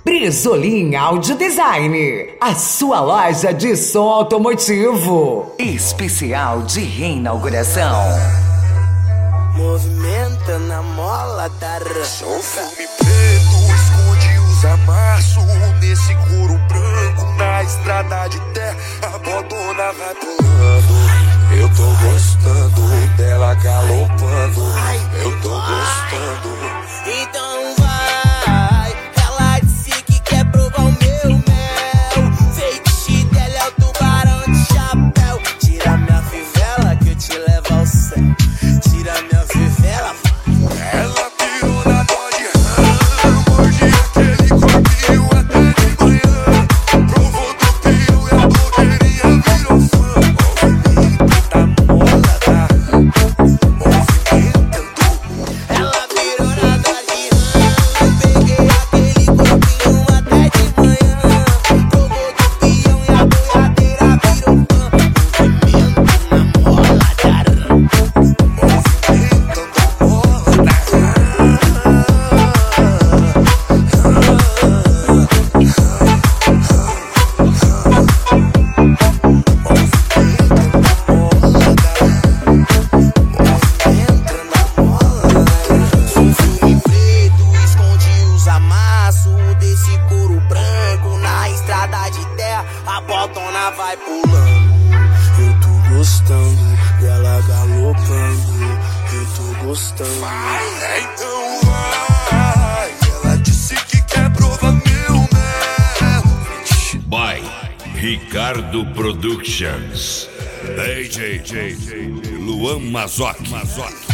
Brizolim Audio Design, a sua loja de som automotivo. Especial de reinauguração. Movimenta na mola da Sou filme preto, esconde os amassos nesse couro branco, na estrada de terra, a botona vai pulando. Eu tô gostando dela galopando, eu tô gostando. Então vai, ela disse que quer provar o meu mel. Feitiço dela é o tubarão de chapéu. Tira minha fivela que eu te levo ao céu. Tira minha fivela. Ela pirou na dó de rã, morde aquele corpinho até de manhã. Provou do pio e a blogueirinha virou fã. Movimenta da mola da rã, movimentando. Ela virou na dó de rã. Peguei aquele corpinho até de manhã. Provou do pião e a boiadeira virou fã. Movimento na mola da rã. Sou filme preto, esconde os amassos desse couro branco, na estrada de terra, a botona vai pulando. Eu tô gostando dela galopando, eu tô gostando. Então vai, ela disse que quer provar meu mel. By Ricardo Productions. DJ Luan Mazoc.